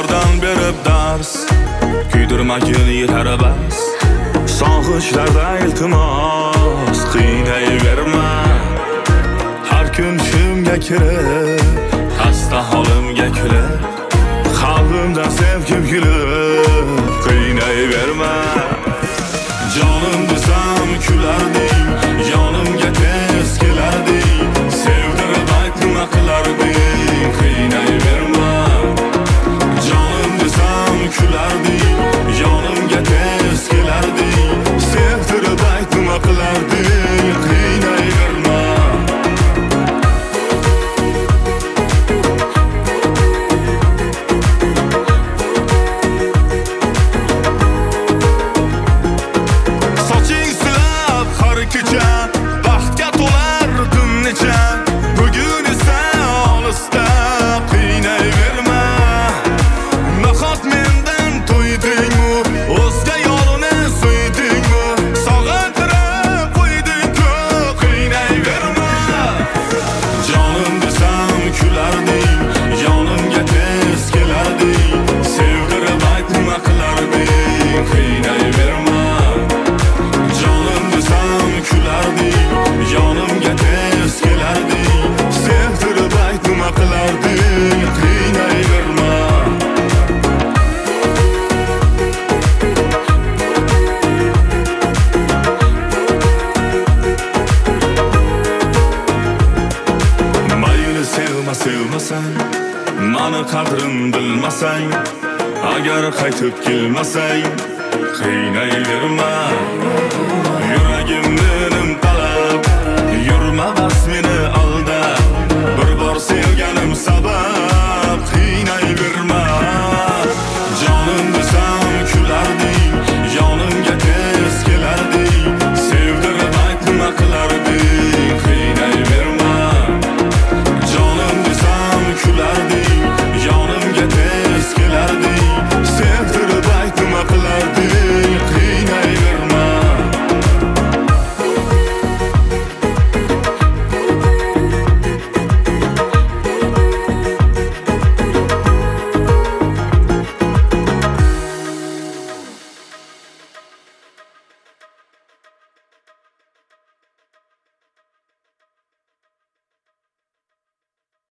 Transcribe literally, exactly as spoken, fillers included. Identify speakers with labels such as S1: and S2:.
S1: yollardan berib dars, kuydirmagin yetar bas. Sog'ishlarda iltimos qiynayverma. Har kun tushimga kirib, xasta holimga kulib, qalbimdan sevgim kulib, qiynayverma. Jonim desam kularding, yonimga tez kelarding, sevdirib aytma qilarding, qiynayverma. Jonim desam kularding, yonimga tez kelarding, sevdirib aytma qilarding, qiynayverma. Soching silab har kecha, baxtga to'lar tun necha, bugun esa olisda, qiynayverma. Nahot mendan to'ydingmi, o'zga yo'lini so'ydingmi, sog'intirib qo'yding-ku, qiynayverma. Jonim desam kularding, yonimga tez kelarding, sevdirib aytma qilarding, qiynayverma. Jonim desam kularding, yonimga tez kelarding, sevdirib aytma qilarding, qiynayverma. Mayli sevma sevmasang, mani qadrim bilmasang, agar qaytib kelmasang, qiynayverma.